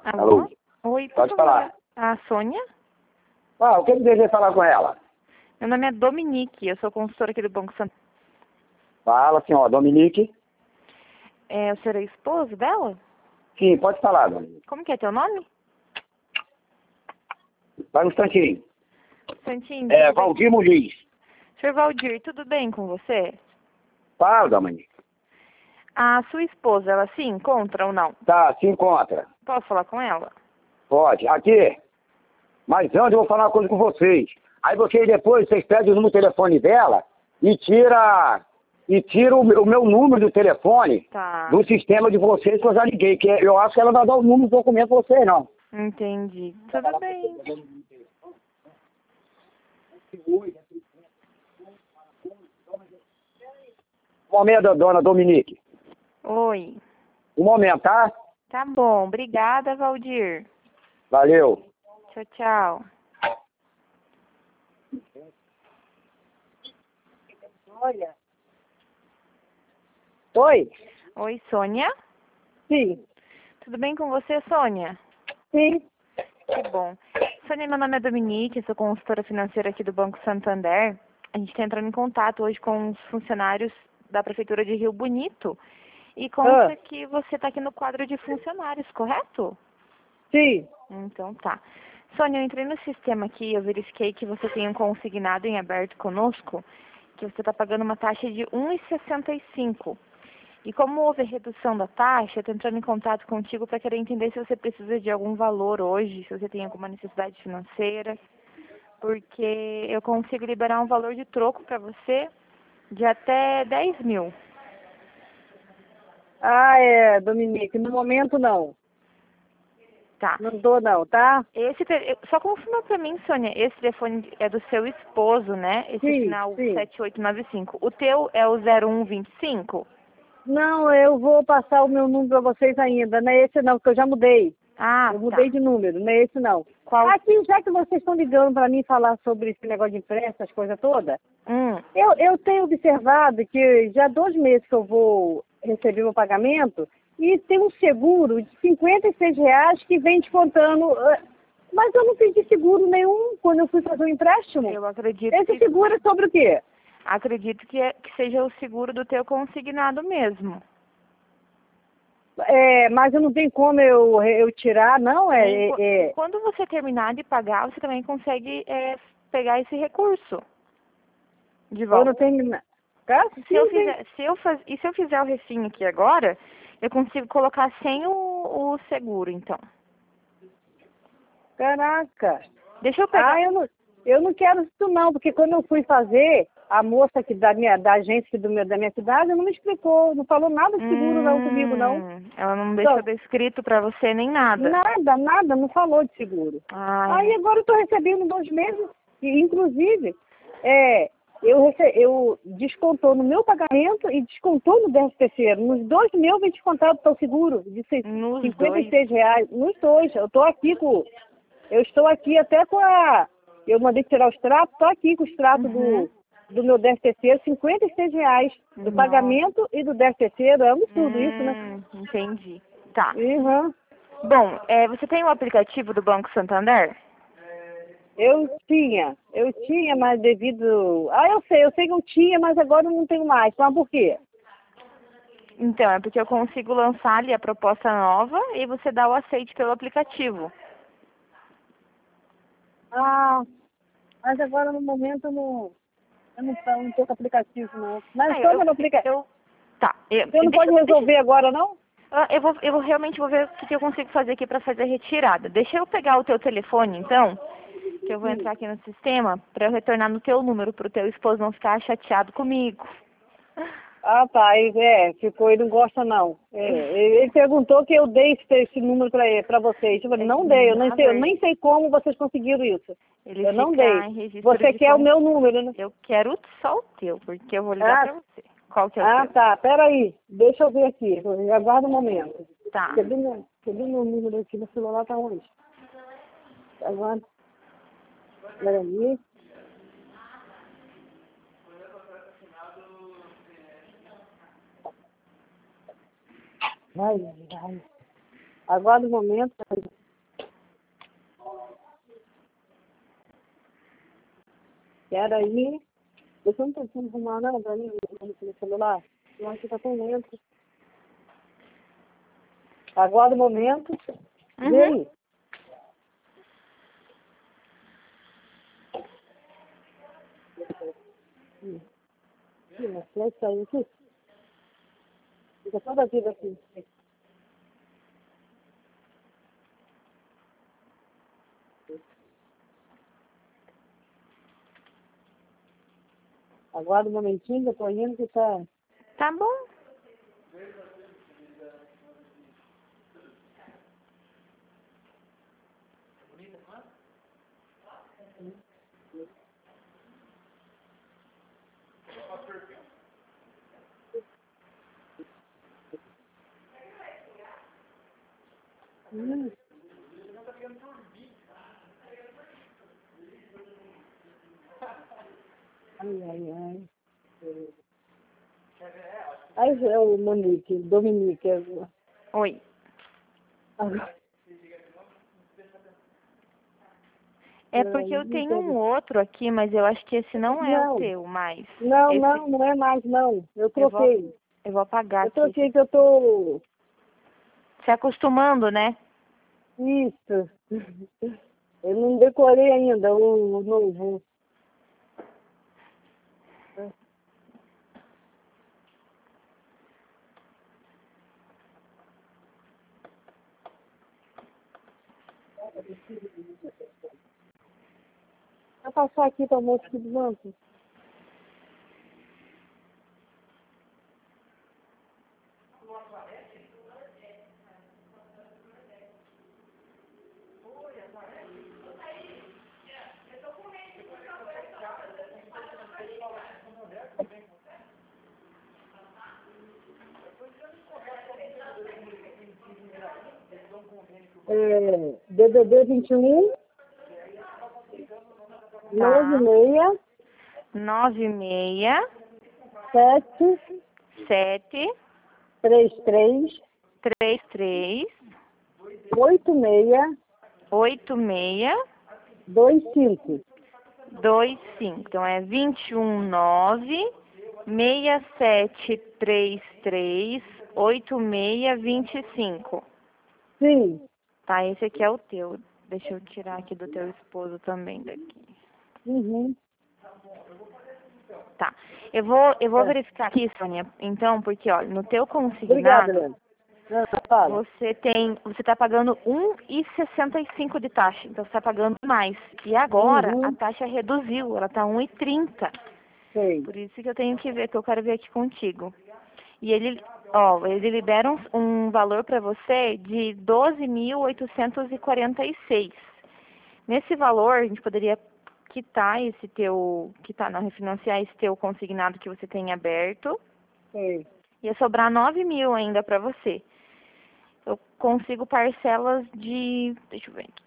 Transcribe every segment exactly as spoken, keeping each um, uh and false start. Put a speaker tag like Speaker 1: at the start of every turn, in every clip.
Speaker 1: Alô?
Speaker 2: Alô? Oi, por
Speaker 1: Pode
Speaker 2: favor.
Speaker 1: falar.
Speaker 2: A Sônia?
Speaker 1: Ah, o que ele deseja falar com ela?
Speaker 2: Meu nome é Dominique, eu sou consultora aqui do Banco Santander.
Speaker 1: Fala, senhora Dominique.
Speaker 2: É, o senhor é esposo dela?
Speaker 1: Sim, pode falar, Dominique.
Speaker 2: Como que é teu nome?
Speaker 1: Vai um instantinho.
Speaker 2: Santinho,
Speaker 1: É,
Speaker 2: tudo bem?
Speaker 1: Valdir Muniz.
Speaker 2: senhor Valdir, tudo bem com você?
Speaker 1: Fala, Dominique.
Speaker 2: A sua esposa, ela se encontra ou não?
Speaker 1: Tá, se encontra.
Speaker 2: Posso falar com ela?
Speaker 1: Pode. Aqui. Mas antes eu vou falar uma coisa com vocês. Aí vocês depois, vocês pedem o número do telefone dela e tira, e tira o, meu- o meu número do telefone
Speaker 2: Tá.
Speaker 1: do sistema de vocês que eu já liguei. Que eu acho que ela não vai dar o número do documento pra vocês, não.
Speaker 2: Entendi. Tudo bem.
Speaker 1: Um momento, dona Dominique.
Speaker 2: Oi.
Speaker 1: Um momento, tá?
Speaker 2: Tá bom. Obrigada, Valdir.
Speaker 1: Valeu.
Speaker 2: Tchau, tchau.
Speaker 3: Olha. Oi?
Speaker 2: Oi, Sônia?
Speaker 3: Sim.
Speaker 2: Tudo bem com você, Sônia?
Speaker 3: Sim.
Speaker 2: Que bom. Sônia, meu nome é Dominique, eu sou consultora financeira aqui do Banco Santander. A gente está entrando em contato hoje com os funcionários da Prefeitura de Rio Bonito. E consta
Speaker 3: Ah.
Speaker 2: que você está aqui no quadro de funcionários, correto?
Speaker 3: Sim.
Speaker 2: Então tá. Sônia, eu entrei no sistema aqui, eu verifiquei que você tem um consignado em aberto conosco, que você está pagando uma taxa de um real e sessenta e cinco centavos. E como houve redução da taxa, eu estou entrando em contato contigo para querer entender se você precisa de algum valor hoje, se você tem alguma necessidade financeira, porque eu consigo liberar um valor de troco para você de até dez mil.
Speaker 3: Ah, é, Dominique, no momento não.
Speaker 2: Tá.
Speaker 3: Não dou não, tá?
Speaker 2: Esse te- Só confirma para mim, Sônia, esse telefone é do seu esposo, né? Esse
Speaker 3: Sim,
Speaker 2: final
Speaker 3: sim.
Speaker 2: sete oito nove cinco. O teu é o zero um vinte e cinco?
Speaker 3: Não, eu vou passar o meu número para vocês ainda. Não é esse não, porque eu já mudei.
Speaker 2: Ah,
Speaker 3: Eu
Speaker 2: tá.
Speaker 3: mudei de número, não é esse não.
Speaker 2: Qual?
Speaker 3: Aqui, já que vocês estão ligando para mim falar sobre esse negócio de empréstimo, as coisas todas,
Speaker 2: Hum.
Speaker 3: eu, eu tenho observado que já há dois meses que eu vou receber meu pagamento e tem um seguro de cinquenta e seis reais que vem descontando. eh, Mas eu não pedi seguro nenhum quando eu fui fazer o empréstimo.
Speaker 2: Eu acredito
Speaker 3: Esse
Speaker 2: que
Speaker 3: seguro é sobre o quê?
Speaker 2: acredito que, é- que seja o seguro do teu consignado mesmo.
Speaker 3: É, mas eu não tenho como eu, eu tirar, não? É,
Speaker 2: E qu-
Speaker 3: é, é.
Speaker 2: Quando você terminar de pagar, você também consegue é, pegar esse recurso de
Speaker 3: Eu
Speaker 2: volta.
Speaker 3: não tenho. Tá?
Speaker 2: Se eu
Speaker 3: Sim, sim.
Speaker 2: fizer, se eu faz, e se eu fizer o refinho aqui agora, eu consigo colocar sem o, o seguro, então.
Speaker 3: Caraca.
Speaker 2: Deixa eu pegar.
Speaker 3: Ah, eu não, eu não quero isso não, porque quando eu fui fazer, a moça aqui da, minha, da agência aqui do meu, da minha cidade não me explicou, não falou nada de seguro não comigo, não.
Speaker 2: Hum, Ela não deixou
Speaker 3: Então,
Speaker 2: descrito pra você nem nada.
Speaker 3: nada, nada, não falou de seguro.
Speaker 2: Ai,
Speaker 3: Aí agora eu estou recebendo dois meses, e inclusive, é, eu, rece, eu descontou no meu pagamento e descontou no décimo terceiro. Nos dois meus vem descontado para o seguro de seis-
Speaker 2: nos
Speaker 3: cinquenta e
Speaker 2: dois.
Speaker 3: seis reais. Nos dois, eu estou aqui com. Eu estou aqui até com a. Eu mandei tirar os tratos, estou aqui com os tratos
Speaker 2: Uhum.
Speaker 3: do, do meu décimo terceiro, cinquenta e seis reais. Do
Speaker 2: Nossa.
Speaker 3: pagamento e do décimo terceiro, é absurdo isso, né?
Speaker 2: Hum, entendi. Tá.
Speaker 3: Uhum.
Speaker 2: Bom, é, você tem o aplicativo do Banco Santander?
Speaker 3: Eu tinha, eu tinha, mas devido. Ah, eu sei, eu sei que eu tinha, mas agora eu não tenho mais. Mas por quê?
Speaker 2: Então, é porque eu consigo lançar ali a proposta nova e você dá o aceite pelo aplicativo.
Speaker 3: Ah, mas agora no momento eu não. Eu não estou não tô com aplicativo, não. Mas
Speaker 2: Ah,
Speaker 3: só
Speaker 2: eu,
Speaker 3: no aplicativo.
Speaker 2: eu, tá. Eu,
Speaker 3: Você não
Speaker 2: deixa,
Speaker 3: pode resolver agora, não?
Speaker 2: deixa- eu, vou, eu vou realmente vou ver o que, que eu consigo fazer aqui para fazer a retirada. Deixa eu pegar o teu telefone, então, que eu vou entrar aqui no sistema para eu retornar no teu número, para o teu esposo não ficar chateado comigo.
Speaker 3: Ah, tá. Ele, é, ficou, ele não gosta, não. É, ele, ele perguntou que eu dei esse, esse número para vocês. Eu falei, não dei, eu, nem
Speaker 2: Na
Speaker 3: sei, eu
Speaker 2: verdade,
Speaker 3: nem sei como vocês conseguiram isso.
Speaker 2: ele
Speaker 3: Eu não
Speaker 2: fica
Speaker 3: dei.
Speaker 2: em registro
Speaker 3: Você
Speaker 2: de
Speaker 3: quer o
Speaker 2: con-
Speaker 3: meu número, né?
Speaker 2: Eu quero só o teu, porque eu vou ligar
Speaker 3: Ah,
Speaker 2: para você. Qual que é o
Speaker 3: ah,
Speaker 2: teu?
Speaker 3: tá. Peraí. Deixa eu ver aqui. Aguarda um momento.
Speaker 2: Tá.
Speaker 3: Cadê meu, cadê meu número aqui no celular? Tá onde? Aguarda. Peraí. Ai, ai. Aguarda um momento. Espera aí. Eu não tô tentando arrumar nada ali no celular. Eu acho que tá tão lento. Aguarda um momento.
Speaker 2: Uhum.
Speaker 3: Vê aí. Ih, ih, mas vai sair aqui. Fica toda a vida aqui. Aguarda um momentinho, eu tô indo que tá...
Speaker 2: Tá bom.
Speaker 3: Hum. Ai, ai, ai. Aí é o Monique, Dominique. é o-
Speaker 2: Oi.
Speaker 3: Ah,
Speaker 2: É porque eu tenho um outro aqui, mas eu acho que esse não é o
Speaker 3: Não,
Speaker 2: teu mais.
Speaker 3: não,
Speaker 2: Esse
Speaker 3: não, não é mais, não. Eu
Speaker 2: eu vou,
Speaker 3: troquei.
Speaker 2: eu vou apagar
Speaker 3: Eu
Speaker 2: aqui.
Speaker 3: troquei que eu tô...
Speaker 2: Se acostumando, né?
Speaker 3: Isso. Eu não decorei ainda o, o novo. Vou passar aqui para o moço aqui do banco. É, D D D vinte e um, nove seis,
Speaker 2: nove seis
Speaker 3: sete,
Speaker 2: sete
Speaker 3: três três,
Speaker 2: três três
Speaker 3: oito seis,
Speaker 2: oito seis
Speaker 3: dois cinco.
Speaker 2: dois cinco. Então é vinte e um nove seis sete três três oito seis vinte e cinco.
Speaker 3: Sim.
Speaker 2: Tá, esse aqui é o teu. Deixa eu tirar aqui do teu esposo também daqui.
Speaker 3: Uhum.
Speaker 2: Tá. Eu vou, eu vou
Speaker 3: É.
Speaker 2: verificar aqui, Sônia, então, porque, ó, no teu
Speaker 3: Obrigada,
Speaker 2: consignado,
Speaker 3: Leandro. Ah, fala.
Speaker 2: você tem, você tá pagando um e sessenta e cinco de taxa, então você tá pagando mais. E agora, a
Speaker 3: Uhum.
Speaker 2: taxa reduziu, ela tá um e trinta.
Speaker 3: Sei.
Speaker 2: Por isso que eu tenho que ver, que eu quero ver aqui contigo. E ele, ó, ele libera um, um valor para você de doze mil oitocentos e quarenta e seis. Nesse valor, a gente poderia quitar esse teu, quitar, não, refinanciar esse teu consignado que você tem aberto.
Speaker 3: Sei.
Speaker 2: Ia sobrar nove mil ainda para você. Eu consigo parcelas de, deixa eu ver aqui.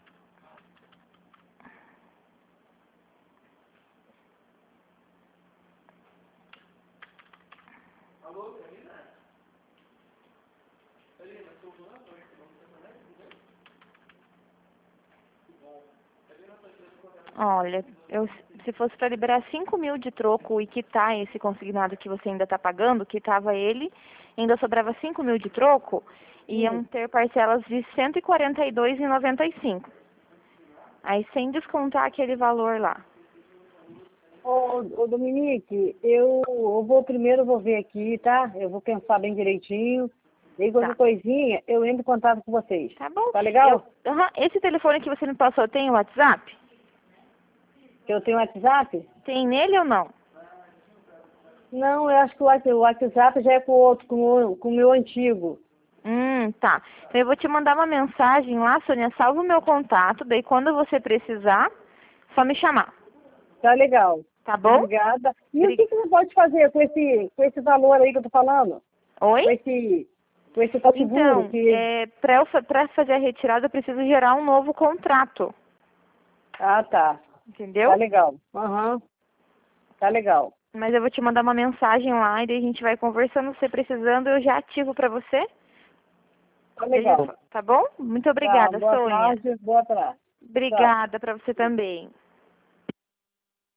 Speaker 2: Olha, eu, se fosse para liberar cinco mil de troco e quitar esse consignado que você ainda está pagando, quitava ele, ainda sobrava cinco mil de troco, iam
Speaker 3: Hum.
Speaker 2: ter parcelas de cento e quarenta e dois reais e noventa e cinco. Aí sem descontar aquele valor lá.
Speaker 3: Ô, ô Dominique, eu, eu vou primeiro eu vou ver aqui, tá? Eu vou pensar bem direitinho. E aí, qualquer
Speaker 2: Tá.
Speaker 3: coisinha, eu entro em contato com vocês.
Speaker 2: Tá bom?
Speaker 3: Tá legal?
Speaker 2: Eu, aham, esse telefone que você me passou tem o WhatsApp?
Speaker 3: Que eu tenho WhatsApp?
Speaker 2: Tem nele ou não?
Speaker 3: Não, eu acho que o Whats- o WhatsApp já é com o outro, com o, com o meu antigo.
Speaker 2: Hum, tá. Então eu vou te mandar uma mensagem lá, Sônia, salva o meu contato, daí quando você precisar, só me chamar.
Speaker 3: Tá legal.
Speaker 2: Tá bom?
Speaker 3: Obrigada. E o
Speaker 2: Bri-
Speaker 3: que, que você pode fazer com esse, com esse valor aí que eu tô falando?
Speaker 2: Oi?
Speaker 3: Com esse, com esse tal seguro
Speaker 2: Então,
Speaker 3: que...
Speaker 2: é, para fazer a retirada, eu preciso gerar um novo contrato.
Speaker 3: Ah, tá.
Speaker 2: Entendeu?
Speaker 3: Tá legal. Aham. Tá legal.
Speaker 2: Mas eu vou te mandar uma mensagem lá e daí a gente vai conversando. Se precisando, eu já ativo para você.
Speaker 3: Tá
Speaker 2: Deixa eu
Speaker 3: legal.
Speaker 2: fa- Tá bom? Muito
Speaker 3: Tá,
Speaker 2: obrigada,
Speaker 3: boa
Speaker 2: Sônia.
Speaker 3: tarde, boa tarde. Tchau.
Speaker 2: Obrigada para você também.